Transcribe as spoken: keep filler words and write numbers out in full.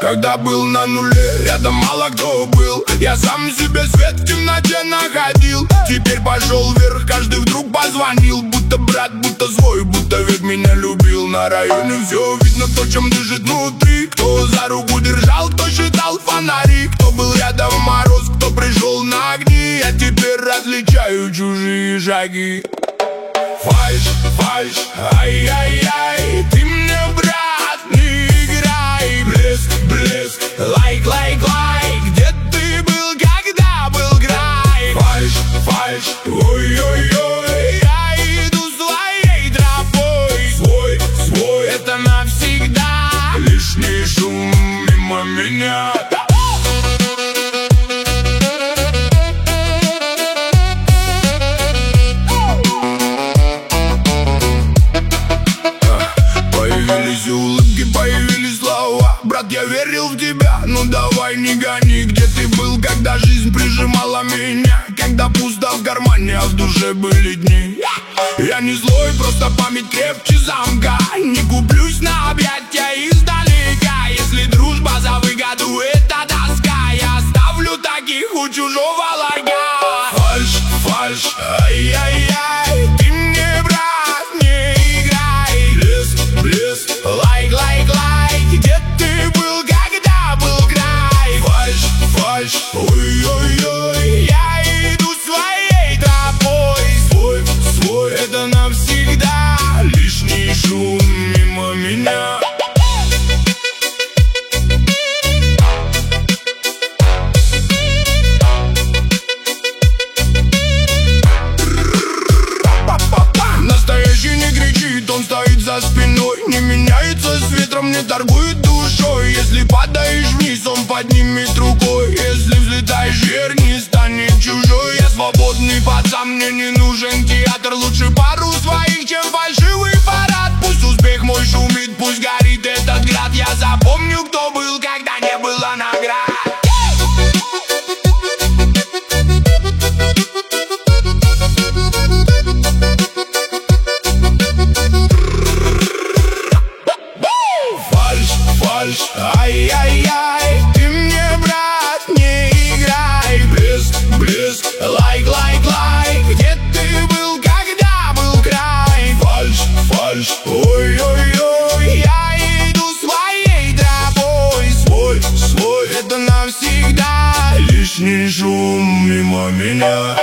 Когда был на нуле, рядом мало кто был. Я сам себе свет в темноте находил. Теперь пошел вверх, каждый вдруг позвонил. Будто брат, будто свой, будто век меня любил. На районе все видно, кто чем дышит внутри. Кто за руку держал, кто считал фонари. Кто был рядом в мороз, кто пришел на огни. Я теперь различаю чужие шаги. Фальшь, фальшь, ай-яй-яй. Ты мне, брат, не играй. Блеск, блеск, лайк, лайк, лайк. Где ты был, когда был грай? Фальшь, фальшь, ой-ой-ой. Я иду своей тропой. Свой, свой, это навсегда. Лишний шум мимо меня. Появились улыбки, появились слова. Брат, я верил в тебя, ну давай не гони. Где ты был, когда жизнь прижимала меня? Когда пусто в кармане, а в душе были дни. Я не злой, просто память крепче замка. Не куплюсь на объятия издалека. Если дружба за выгоду, это тоска. Я оставлю таких у чужого ларька. Фальшь, фальшь, ай-яй-яй. Ты мне, брат, не играй. Блеск, блеск, лайк, лайк, лайк. Где ты был, когда был край? Фальшь, фальшь, ой-ой-ой. Я иду своей тропой. Свой, свой, это навсегда. Лишний шум мимо меня. Настоящий не кричит, он стоит за спиной. Не меняется с ветром, не торгует душой. Если падаешь вниз, он поднимет рукой. Если взлетаешь вверх, не станет чужой. Я свободный пацан, мне не нужен театр. Лучше пару своих, чем фальшивый парад. Пусть успех мой шумит, пусть горит этот град. Я запомню, кто был, когда не было наград. Фальшь, ай-яй-яй. Ты мне, брат, не играй. Блеск, блеск, лайк, лайк, лайк. Где ты был, когда был край? Фальшь, фальшь, ой-ой-ой. Я иду своей тропой. Свой, свой, это навсегда. Лишний шум мимо меня.